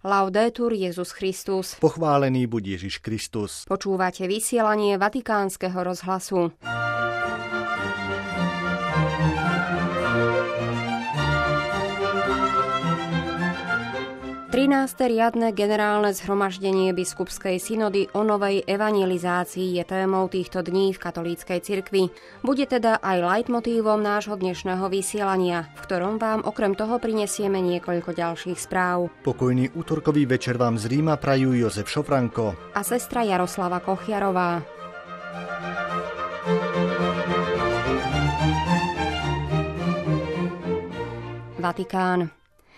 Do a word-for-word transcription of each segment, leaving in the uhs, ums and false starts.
Laudetur Jesus Christus. Pochválený buď Ježiš Kristus. Počúvate vysielanie Vatikánskeho rozhlasu. trináste riadne generálne zhromaždenie biskupskej synody o novej evangelizácii je témou týchto dní v katolíckej cirkvi. Bude teda aj leitmotívom nášho dnešného vysielania, v ktorom vám okrem toho prinesieme niekoľko ďalších správ. Pokojný útorkový večer vám z Ríma prajú Jozef Šofranko a sestra Jaroslava Kochiarová. Vatikán.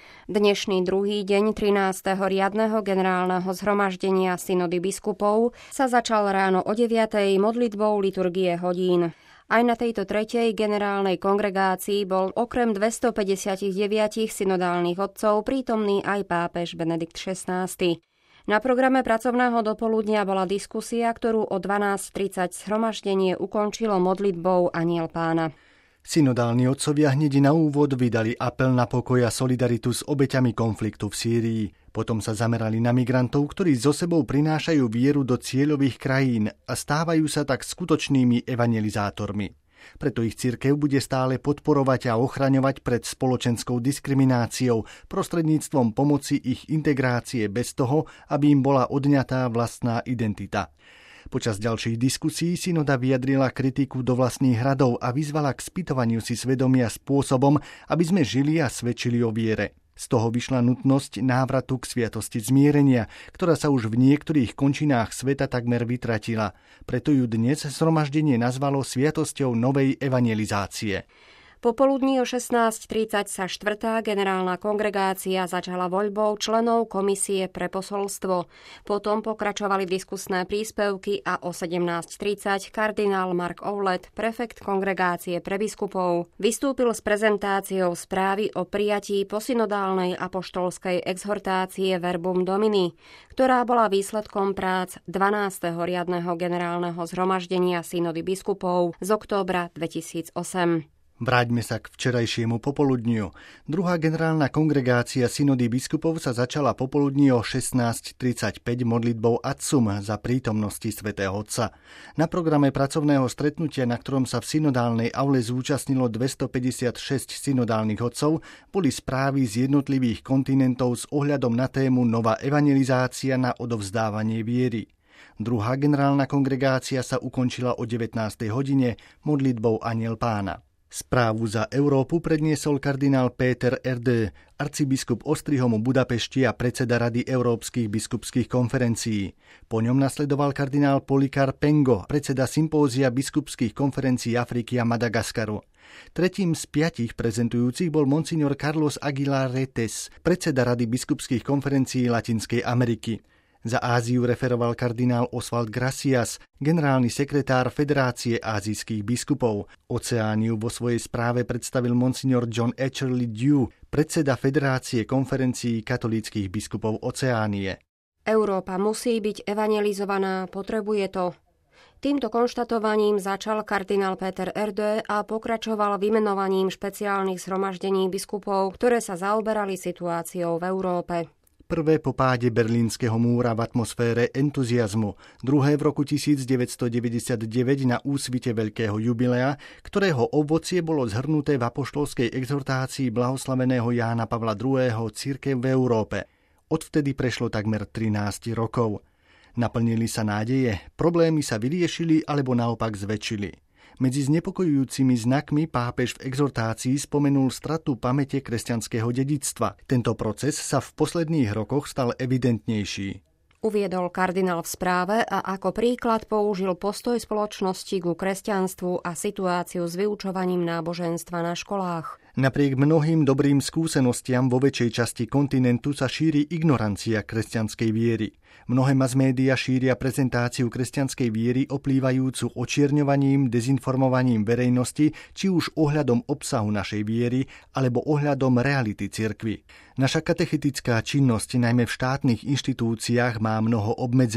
Dnešný druhý deň trinásteho riadneho generálneho zhromaždenia synody biskupov sa začal ráno o deviatej modlitbou liturgie hodín. Aj na tejto tretej generálnej kongregácii bol okrem dvestopäťdesiatdeväť synodálnych otcov prítomný aj pápež Benedikt šestnásty. Na programe pracovného dopoludnia bola diskusia, ktorú o dvanásť tridsať zhromaždenie ukončilo modlitbou Anjel Pána. Synodálni otcovia hneď na úvod vydali apel na pokoj a solidaritu s obeťami konfliktu v Sýrii. Potom sa zamerali na migrantov, ktorí so sebou prinášajú vieru do cieľových krajín a stávajú sa tak skutočnými evangelizátormi. Preto ich cirkev bude stále podporovať a ochraňovať pred spoločenskou diskrimináciou prostredníctvom pomoci ich integrácie bez toho, aby im bola odňatá vlastná identita. Počas ďalších diskusí synoda vyjadrila kritiku do vlastných hradov a vyzvala k spytovaniu si svedomia spôsobom, aby sme žili a svedčili o viere. Z toho vyšla nutnosť návratu k sviatosti zmierenia, ktorá sa už v niektorých končinách sveta takmer vytratila. Preto ju dnes zhromaždenie nazvalo sviatosťou novej evangelizácie. Popoludní o šestnásť tridsať sa štvrtá generálna kongregácia začala voľbou členov komisie pre posolstvo. Potom pokračovali diskusné príspevky a o sedemnásť tridsať kardinál Mark Ouellet, prefekt kongregácie pre biskupov, vystúpil s prezentáciou správy o prijatí posynodálnej apoštolskej exhortácie Verbum Domini, ktorá bola výsledkom prác dvanásteho riadneho generálneho zhromaždenia synody biskupov z októbra dvetisícosem. Vráťme sa k včerajšiemu popoludniu. Druhá generálna kongregácia synody biskupov sa začala popoludní o šestnásť tridsaťpäť modlitbou Atsum za prítomnosti svätého Otca. Na programe pracovného stretnutia, na ktorom sa v synodálnej aule zúčastnilo dvestopäťdesiatšesť synodálnych otcov, boli správy z jednotlivých kontinentov s ohľadom na tému Nová evangelizácia na odovzdávanie viery. Druhá generálna kongregácia sa ukončila o devätnástej hodine modlitbou Anjel Pána. Správu za Európu predniesol kardinál Péter Erdő, arcibiskup Ostrihomu Budapešti a predseda Rady európskych biskupských konferencií. Po ňom nasledoval kardinál Polikar Pengo, predseda sympózia biskupských konferencií Afriky a Madagaskaru. Tretím z piatich prezentujúcich bol monsignor Carlos Aguilar Retes, predseda Rady biskupských konferencií Latinskej Ameriky. Za Áziu referoval kardinál Oswald Gracias, generálny sekretár Federácie ázijských biskupov. Oceániu vo svojej správe predstavil monsignor John Echerly Dew, predseda Federácie konferencií katolíckych biskupov Oceánie. Európa musí byť evangelizovaná, potrebuje to. Týmto konštatovaním začal kardinál Péter Erdő a pokračoval vymenovaním špeciálnych zhromaždení biskupov, ktoré sa zaoberali situáciou v Európe. Prvé po páde Berlínskeho múra v atmosfére entuziazmu, druhé v roku tisícdeväťstodeväťdesiatdeväť na úsvite veľkého jubilea, ktorého ovocie bolo zhrnuté v apoštolskej exhortácii blahoslaveného Jána Pavla druhého. Cirkev v Európe. Odvtedy prešlo takmer trinásť rokov. Naplnili sa nádeje, problémy sa vyriešili alebo naopak zväčšili. Medzi znepokojujúcimi znakmi pápež v exhortácii spomenul stratu pamäte kresťanského dedičstva. Tento proces sa v posledných rokoch stal evidentnejší. Uviedol kardinál v správe a ako príklad použil postoj spoločnosti ku kresťanstvu a situáciu s vyučovaním náboženstva na školách. Napriek mnohým dobrým skúsenostiam vo väčšej časti kontinentu sa šíri ignorancia kresťanskej viery. Mnohé masmédia šíria prezentáciu kresťanskej viery oplývajúcu očierňovaním, dezinformovaním verejnosti, či už ohľadom obsahu našej viery, alebo ohľadom reality cirkvi. Naša katechetická činnosť, najmä v štátnych inštitúciách, má mnoho obmedzení.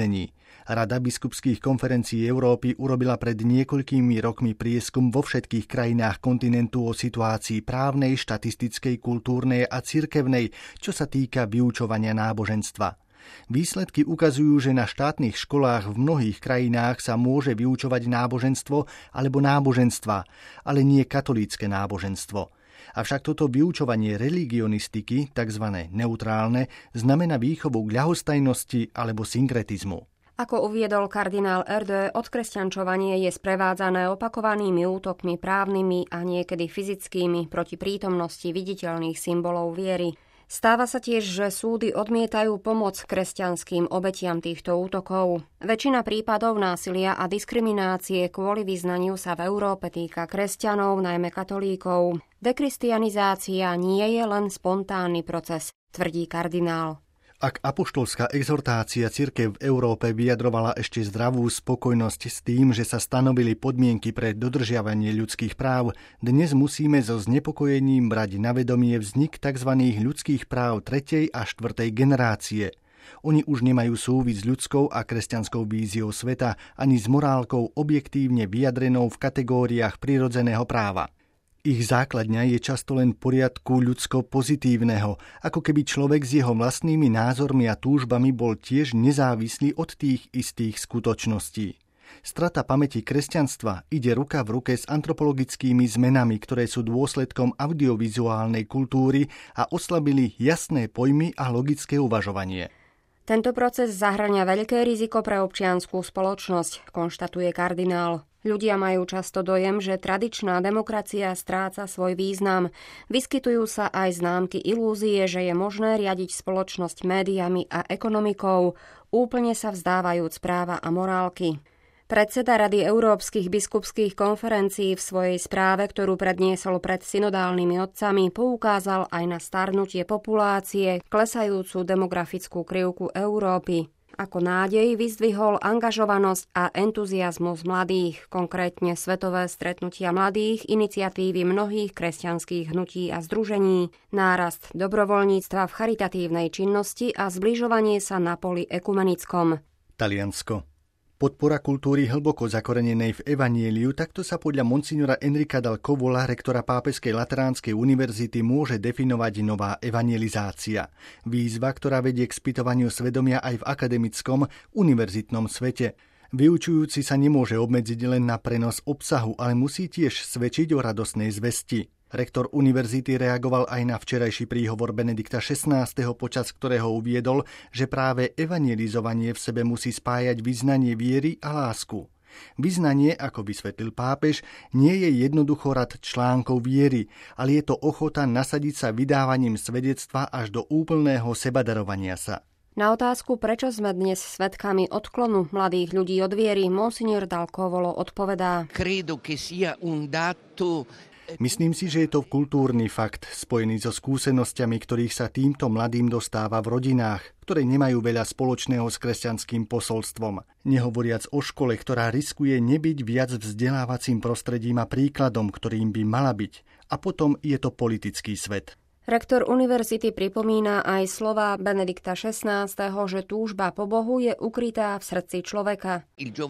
Rada biskupských konferencií Európy urobila pred niekoľkými rokmi prieskum vo všetkých krajinách kontinentu o situácii právnej, štatistickej, kultúrnej a cirkevnej, čo sa týka vyučovania náboženstva. Výsledky ukazujú, že na štátnych školách v mnohých krajinách sa môže vyučovať náboženstvo alebo náboženstva, ale nie katolícke náboženstvo. Avšak toto vyučovanie religionistiky, tzv. Neutrálne, znamená výchovu k ľahostajnosti alebo synkretizmu. Ako uviedol kardinál Erdő, odkresťančovanie je sprevádzané opakovanými útokmi právnymi a niekedy fyzickými proti prítomnosti viditeľných symbolov viery. Stáva sa tiež, že súdy odmietajú pomoc kresťanským obetiam týchto útokov. Väčšina prípadov násilia a diskriminácie kvôli vyznaniu sa v Európe týka kresťanov, najmä katolíkov. Dekristianizácia nie je len spontánny proces, tvrdí kardinál. Ak apoštolská exhortácia cirkev v Európe vyjadrovala ešte zdravú spokojnosť s tým, že sa stanovili podmienky pre dodržiavanie ľudských práv, dnes musíme so znepokojením brať na vedomie vznik tzv. Ľudských práv tretej a štvrtej generácie. Oni už nemajú súvis s ľudskou a kresťanskou víziou sveta ani s morálkou objektívne vyjadrenou v kategóriách prirodzeného práva. Ich základňa je často len poriadku ľudsko-pozitívneho, ako keby človek s jeho vlastnými názormi a túžbami bol tiež nezávislý od tých istých skutočností. Strata pamäti kresťanstva ide ruka v ruke s antropologickými zmenami, ktoré sú dôsledkom audiovizuálnej kultúry a oslabili jasné pojmy a logické uvažovanie. Tento proces zahŕňa veľké riziko pre občiansku spoločnosť, konštatuje kardinál. Ľudia majú často dojem, že tradičná demokracia stráca svoj význam. Vyskytujú sa aj známky ilúzie, že je možné riadiť spoločnosť médiami a ekonomikou, úplne sa vzdávajúc práva a morálky. Predseda Rady európskych biskupských konferencií v svojej správe, ktorú predniesol pred synodálnymi otcami, poukázal aj na starnutie populácie, klesajúcu demografickú krivku Európy. Ako nádej vyzdvihol angažovanosť a entuziazmus mladých, konkrétne svetové stretnutia mladých, iniciatívy mnohých kresťanských hnutí a združení, nárast dobrovoľníctva v charitatívnej činnosti a zbližovanie sa na poli ekumenickom. Taliansko. Podpora kultúry hlboko zakorenenej v evanjeliu, takto sa podľa monsignora Enrika Dal Covola, rektora Pápežskej lateránskej univerzity, môže definovať nová evangelizácia. Výzva, ktorá vedie k spytovaniu svedomia aj v akademickom, univerzitnom svete. Vyučujúci sa nemôže obmedziť len na prenos obsahu, ale musí tiež svedčiť o radosnej zvesti. Rektor univerzity reagoval aj na včerajší príhovor Benedikta šestnásteho, počas ktorého uviedol, že práve evangelizovanie v sebe musí spájať vyznanie viery a lásku. Vyznanie, ako vysvetlil pápež, nie je jednoducho rad článkov viery, ale je to ochota nasadiť sa vydávaním svedectva až do úplného sebadarovania sa. Na otázku, prečo sme dnes svedkami odklonu mladých ľudí od viery, monsignor Dal Covolo odpovedá: Credo che sia un dato. Myslím si, že je to kultúrny fakt, spojený so skúsenosťami, ktorých sa týmto mladým dostáva v rodinách, ktoré nemajú veľa spoločného s kresťanským posolstvom. Nehovoriac o škole, ktorá riskuje nebyť viac vzdelávacím prostredím a príkladom, ktorým by mala byť. A potom je to politický svet. Rektor univerzity pripomína aj slová Benedikta šestnásteho, že túžba po Bohu je ukrytá v srdci človeka.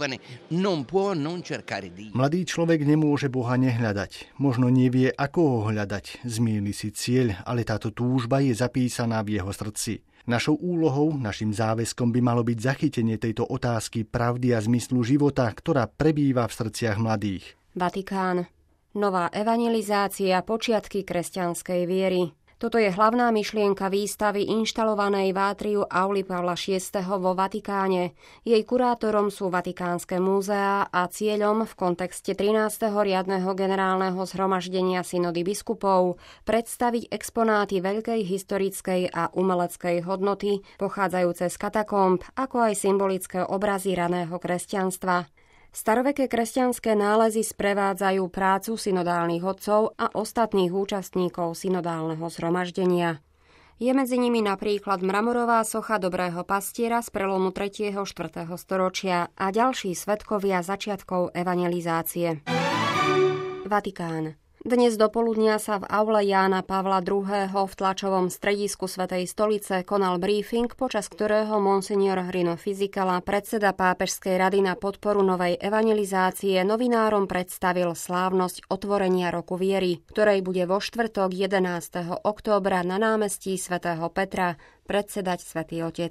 Mladý človek nemôže Boha nehľadať. Možno nevie, ako ho hľadať. Zmieli si cieľ, ale táto túžba je zapísaná v jeho srdci. Našou úlohou, našim záväzkom by malo byť zachytenie tejto otázky pravdy a zmyslu života, ktorá prebýva v srdciach mladých. Vatikán. Nová evangelizácia, počiatky kresťanskej viery. Toto je hlavná myšlienka výstavy inštalovanej v átriu Auly Pavla šiesteho vo Vatikáne. Jej kurátorom sú Vatikánske múzeá a cieľom v kontexte trinásteho riadneho generálneho zhromaždenia synody biskupov predstaviť exponáty veľkej historickej a umeleckej hodnoty pochádzajúce z katakomb, ako aj symbolické obrazy raného kresťanstva. Staroveké kresťanské nálezy sprevádzajú prácu synodálnych otcov a ostatných účastníkov synodálneho zhromaždenia. Je medzi nimi napríklad mramorová socha Dobrého pastiera z prelomu tretieho a štvrtého storočia a ďalší svedkovia začiatkov evangelizácie. Vatikán. Dnes dopoludnia sa v aule Jána Pavla druhého. v tlačovom stredisku Svätej stolice konal briefing, počas ktorého monsignor Rino Fisichella, predseda Pápežskej rady na podporu novej evangelizácie, novinárom predstavil slávnosť otvorenia roku viery, ktorej bude vo štvrtok jedenásteho októbra na námestí svätého Petra predsedať Svätý Otec.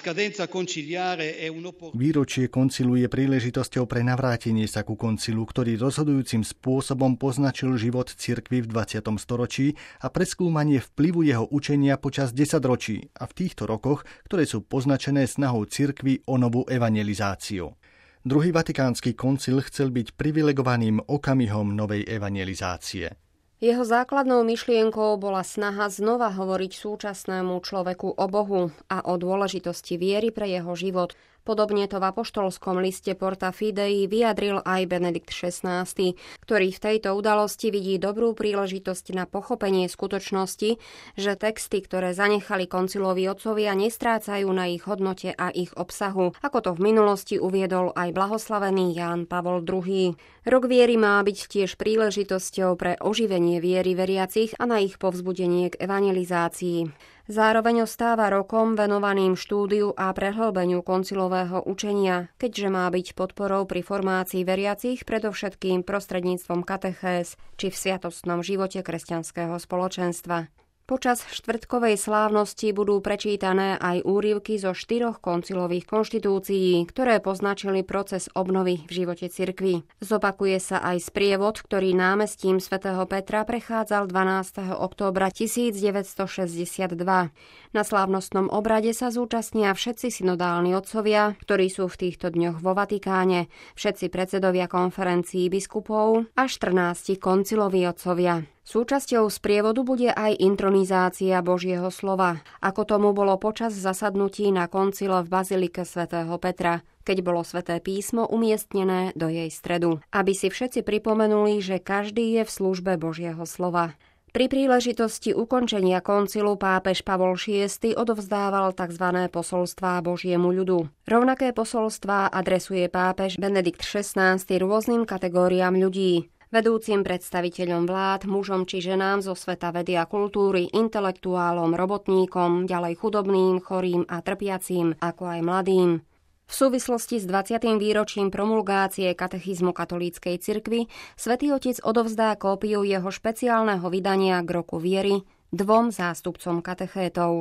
Výročie koncilu je príležitosťou pre navrátenie sa ku koncilu, ktorý rozhodujúcim spôsobom poznačil život cirkvi v dvadsiatom storočí a preskúmanie vplyvu jeho učenia počas desaťročí a v týchto rokoch, ktoré sú poznačené snahou cirkvi o novú evangelizáciu. Druhý vatikánsky koncil chcel byť privilegovaným okamihom novej evangelizácie. Jeho základnou myšlienkou bola snaha znova hovoriť súčasnému človeku o Bohu a o dôležitosti viery pre jeho život. Podobne to v apoštolskom liste Porta Fidei vyjadril aj Benedikt šestnásty, ktorý v tejto udalosti vidí dobrú príležitosť na pochopenie skutočnosti, že texty, ktoré zanechali konciloví otcovia, nestrácajú na ich hodnote a ich obsahu, ako to v minulosti uviedol aj blahoslavený Ján Pavol druhý. Rok viery má byť tiež príležitosťou pre oživenie viery veriacich a na ich povzbudenie k evangelizácii. Zároveň ostáva rokom venovaným štúdiu a prehlbeniu koncilového učenia, keďže má byť podporou pri formácii veriacich predovšetkým prostredníctvom katechéz či v sviatostnom živote kresťanského spoločenstva. Počas štvrtkovej slávnosti budú prečítané aj úryvky zo štyroch koncilových konštitúcií, ktoré poznačili proces obnovy v živote cirkvi. Zopakuje sa aj sprievod, ktorý námestím svätého Petra prechádzal dvanásteho októbra tisícdeväťstošesťdesiatdva. Na slávnostnom obrade sa zúčastnia všetci synodálni otcovia, ktorí sú v týchto dňoch vo Vatikáne, všetci predsedovia konferencií biskupov a štrnásť konciloví otcovia. Súčasťou sprievodu bude aj intronizácia Božieho slova, ako tomu bolo počas zasadnutí na koncile v bazilike svätého Petra, keď bolo sväté písmo umiestnené do jej stredu, aby si všetci pripomenuli, že každý je v službe Božieho slova. Pri príležitosti ukončenia koncilu pápež Pavol šiesty odovzdával tzv. Posolstvá Božiemu ľudu. Rovnaké posolstvá adresuje pápež Benedikt šestnásty rôznym kategóriám ľudí. Vedúcim predstaviteľom vlád, mužom či ženám zo sveta vedy a kultúry, intelektuálom, robotníkom, ďalej chudobným, chorým a trpiacím, ako aj mladým. V súvislosti s dvadsiatym výročím promulgácie katechizmu katolíckej cirkvi Svätý Otec odovzdá kópiu jeho špeciálneho vydania k roku viery dvom zástupcom katechétov.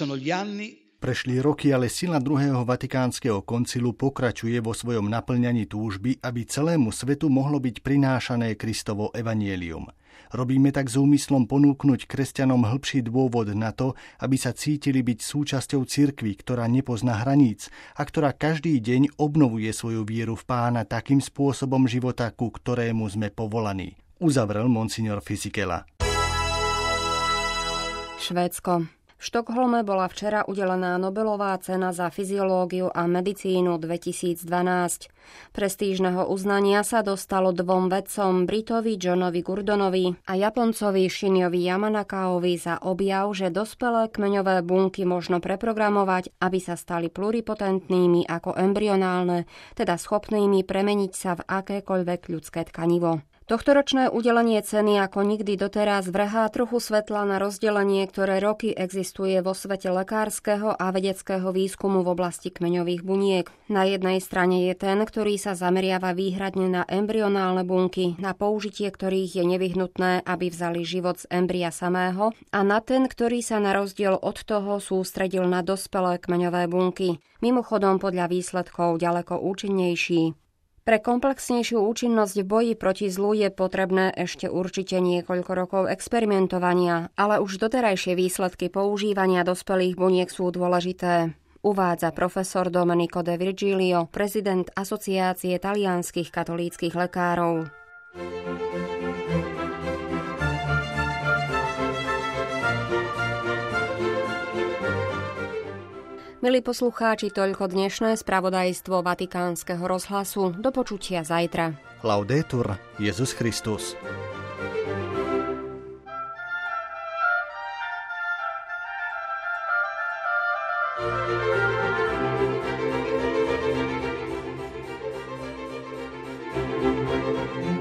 Prešli roky, ale sila druhého vatikánskeho koncilu pokračuje vo svojom naplňaní túžby, aby celému svetu mohlo byť prinášané Kristovo evanjelium. Robíme tak s úmyslom ponúknuť kresťanom hĺbší dôvod na to, aby sa cítili byť súčasťou cirkvi, ktorá nepozná hraníc a ktorá každý deň obnovuje svoju vieru v Pána takým spôsobom života, ku ktorému sme povolaní. Uzavrel monsignor Fisichella. Švédsko. V Štokholme bola včera udelená Nobelová cena za fyziológiu a medicínu dvetisícdvanásť. Prestížneho uznania sa dostalo dvom vedcom, Britovi Johnovi Gordonovi a Japoncovi Shinyovi Yamanakaovi za objav, že dospelé kmeňové bunky možno preprogramovať, aby sa stali pluripotentnými ako embryonálne, teda schopnými premeniť sa v akékoľvek ľudské tkanivo. Tohtoročné udelenie ceny ako nikdy doteraz vrhá trochu svetla na rozdelenie, ktoré roky existuje vo svete lekárskeho a vedeckého výskumu v oblasti kmeňových buniek. Na jednej strane je ten, ktorý sa zameriava výhradne na embryonálne bunky, na použitie ktorých je nevyhnutné, aby vzali život z embria samého, a na ten, ktorý sa na rozdiel od toho sústredil na dospelé kmeňové bunky. Mimochodom podľa výsledkov ďaleko účinnejší. Pre komplexnejšiu účinnosť v boji proti zlu je potrebné ešte určite niekoľko rokov experimentovania, ale už doterajšie výsledky používania dospelých buniek sú dôležité, uvádza profesor Domenico De Virgilio, prezident Asociácie talianskych katolíckych lekárov. Milí poslucháči, toľko dnešné spravodajstvo Vatikánskeho rozhlasu. Do počutia zajtra. Laudetur Jesus Christus. Thank you.